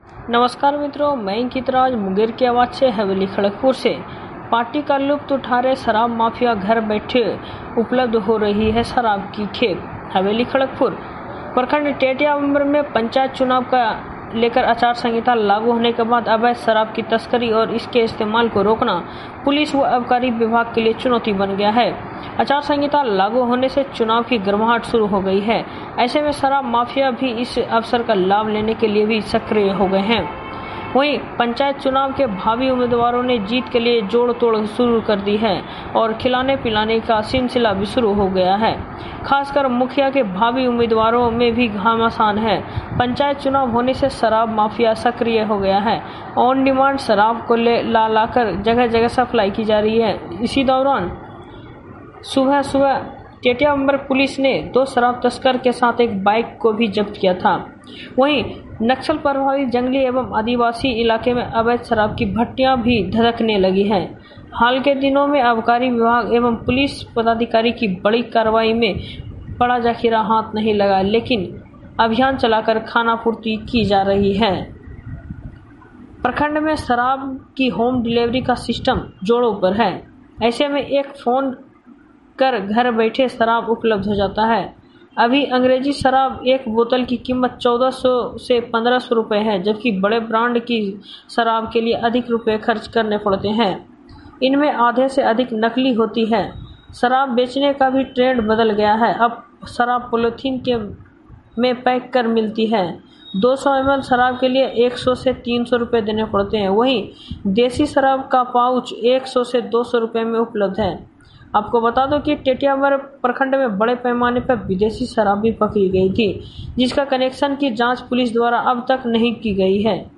नमस्कार मित्रों, मैं अंकित राज मुंगेर की आवाज से हवेली खड़गपुर से। पार्टी का लुत्फ उठा रहे शराब माफिया, घर बैठे उपलब्ध हो रही है शराब की खेप। हवेली खड़गपुर प्रखंड टेटिया में पंचायत चुनाव का लेकर आचार संहिता लागू होने के बाद अवैध शराब की तस्करी और इसके इस्तेमाल को रोकना पुलिस व आबकारी विभाग के लिए चुनौती बन गया है। आचार संहिता लागू होने से चुनाव की गर्माहट शुरू हो गई है। ऐसे में शराब माफिया भी इस अवसर का लाभ लेने के लिए भी सक्रिय हो गए हैं। वहीं पंचायत चुनाव के भावी उम्मीदवारों ने जीत के लिए जोड़ तोड़ शुरू कर दी है और खिलाने पिलाने का सिलसिला भी शुरू हो गया है। खासकर मुखिया के भावी उम्मीदवारों में भी घमासान है। पंचायत चुनाव होने से शराब माफिया सक्रिय हो गया है। ऑन डिमांड शराब को लाकर जगह जगह सप्लाई की जा रही है। इसी दौरान सुबह टेटिया पुलिस ने 2 शराब तस्कर के साथ एक बाइक को भी जब्त किया था। वहीं नक्सल प्रभावित जंगली एवं आदिवासी इलाके में अवैध शराब की भट्टियां भी धधकने लगी हैं। हाल के दिनों में आबकारी विभाग एवं पुलिस पदाधिकारी की बड़ी कार्रवाई में बड़ा जखीरा हाथ नहीं लगा, लेकिन अभियान चलाकर खानापूर्ति की जा रही है। प्रखंड में शराब की होम डिलीवरी का सिस्टम जोरों पर है। ऐसे में एक फोन कर घर बैठे शराब उपलब्ध हो जाता है। अभी अंग्रेजी शराब एक बोतल की कीमत 1400 से 1500 रुपए है, जबकि बड़े ब्रांड की शराब के लिए अधिक रुपए खर्च करने पड़ते हैं। इनमें आधे से अधिक नकली होती है। शराब बेचने का भी ट्रेंड बदल गया है। अब शराब पॉलिथीन में पैक कर मिलती है। 200 ml शराब के लिए 100 से 300 रुपए देने पड़ते हैं। वहीं देसी शराब का पाउच 100 से 200 रुपए में उपलब्ध है। आपको बता दो कि टेटियावर प्रखंड में बड़े पैमाने पर विदेशी शराब भी पकड़ी गई थी, जिसका कनेक्शन की जांच पुलिस द्वारा अब तक नहीं की गई है।